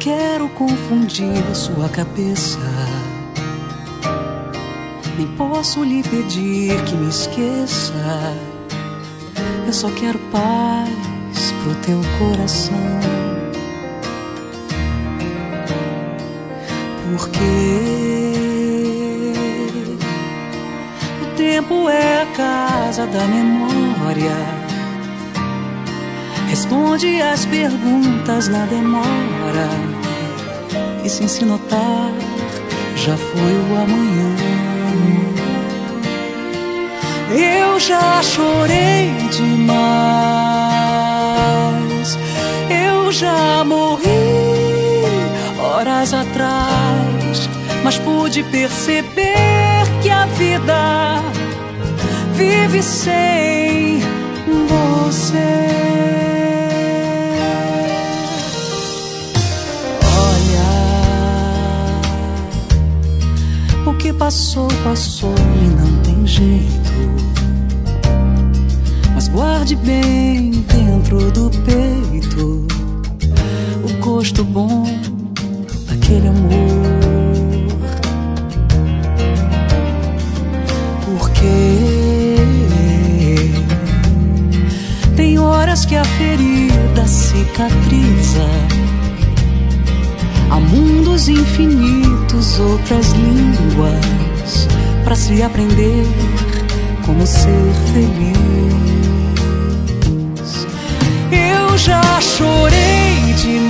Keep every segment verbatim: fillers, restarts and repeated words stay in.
quero confundir sua cabeça, nem posso lhe pedir que me esqueça. Eu só quero paz pro teu coração, porque o tempo é a casa da memória, responde às perguntas na demora, e sem se notar já foi o amanhã. Eu já chorei demais, eu já morri horas atrás, mas pude perceber que a vida vive sem você. O que passou, passou e não tem jeito, mas guarde bem dentro do peito o gosto bom daquele amor, porque tem horas que a ferida cicatriza. Há mundos infinitos, outras línguas, pra se aprender como ser feliz. Eu já chorei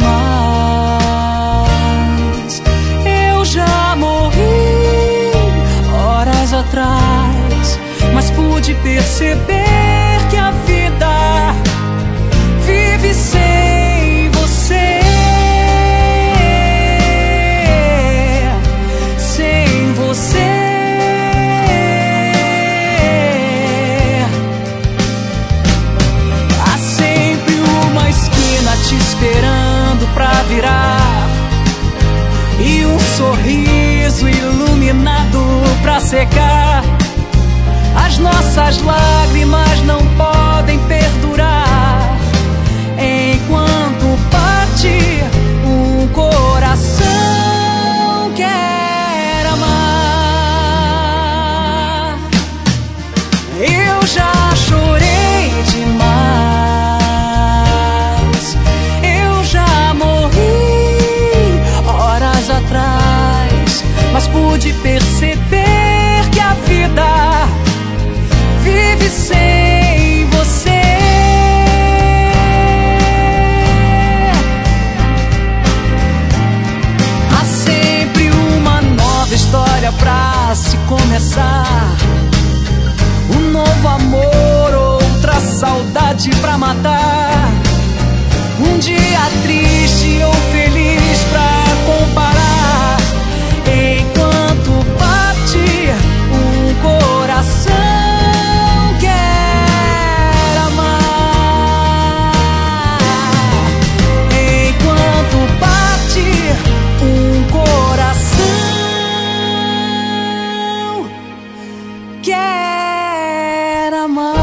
demais, eu já morri horas atrás, mas pude perceber que a vida vive sem você. Te esperando pra virar, e um sorriso iluminado pra secar. As nossas lágrimas não podem perdurar enquanto bate um coração quer amar. Eu já chorei demais, mas pude perceber que a vida vive sem você. Há sempre uma nova história pra se começar, um novo amor, outra saudade pra matar, um dia triste ou feliz pra comparar, enquanto bate um coração quer amar. Enquanto bate um coração quer amar.